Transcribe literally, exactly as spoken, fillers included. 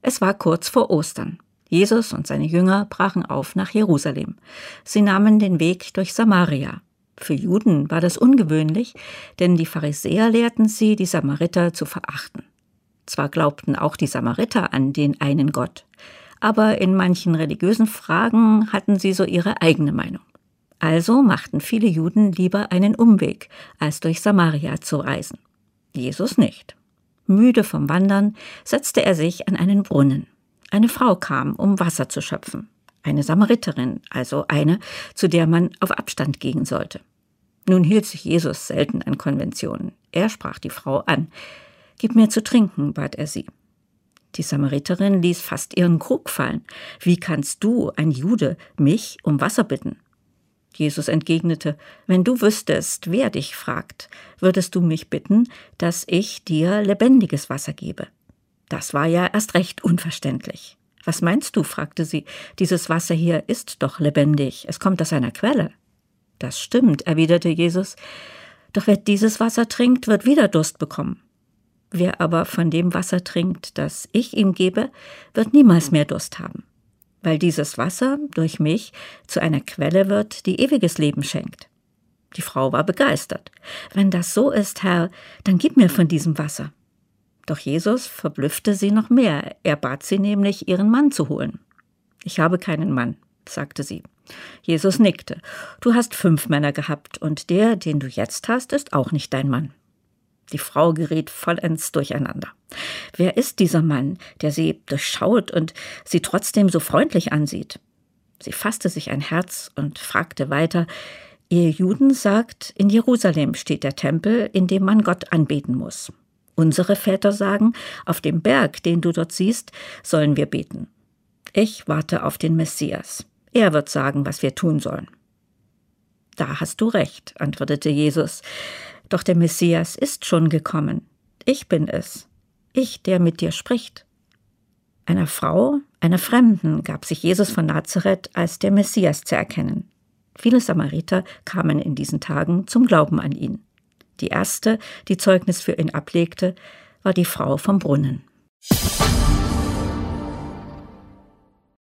Es war kurz vor Ostern. Jesus und seine Jünger brachen auf nach Jerusalem. Sie nahmen den Weg durch Samaria. Für Juden war das ungewöhnlich, denn die Pharisäer lehrten sie, die Samariter zu verachten. Zwar glaubten auch die Samariter an den einen Gott, aber in manchen religiösen Fragen hatten sie so ihre eigene Meinung. Also machten viele Juden lieber einen Umweg, als durch Samaria zu reisen. Jesus nicht. Müde vom Wandern setzte er sich an einen Brunnen. Eine Frau kam, um Wasser zu schöpfen. Eine Samariterin, also eine, zu der man auf Abstand gehen sollte. Nun hielt sich Jesus selten an Konventionen. Er sprach die Frau an. »Gib mir zu trinken«, bat er sie. Die Samariterin ließ fast ihren Krug fallen. »Wie kannst du, ein Jude, mich um Wasser bitten?« Jesus entgegnete, »Wenn du wüsstest, wer dich fragt, würdest du mich bitten, dass ich dir lebendiges Wasser gebe.« Das war ja erst recht unverständlich. »Was meinst du?«, fragte sie. »Dieses Wasser hier ist doch lebendig. Es kommt aus einer Quelle.« »Das stimmt«, erwiderte Jesus. »Doch wer dieses Wasser trinkt, wird wieder Durst bekommen. Wer aber von dem Wasser trinkt, das ich ihm gebe, wird niemals mehr Durst haben. Weil dieses Wasser durch mich zu einer Quelle wird, die ewiges Leben schenkt.« Die Frau war begeistert. »Wenn das so ist, Herr, dann gib mir von diesem Wasser.« Doch Jesus verblüffte sie noch mehr. Er bat sie nämlich, ihren Mann zu holen. »Ich habe keinen Mann«, sagte sie. Jesus nickte. »Du hast fünf Männer gehabt, und der, den du jetzt hast, ist auch nicht dein Mann.« Die Frau geriet vollends durcheinander. Wer ist dieser Mann, der sie durchschaut und sie trotzdem so freundlich ansieht? Sie fasste sich ein Herz und fragte weiter, »Ihr Juden sagt, in Jerusalem steht der Tempel, in dem man Gott anbeten muss. Unsere Väter sagen, auf dem Berg, den du dort siehst, sollen wir beten. Ich warte auf den Messias. Er wird sagen, was wir tun sollen.« »Da hast du recht«, antwortete Jesus. »Doch der Messias ist schon gekommen. Ich bin es. Ich, der mit dir spricht.« Einer Frau, einer Fremden, gab sich Jesus von Nazareth als der Messias zu erkennen. Viele Samariter kamen in diesen Tagen zum Glauben an ihn. Die erste, die Zeugnis für ihn ablegte, war die Frau vom Brunnen.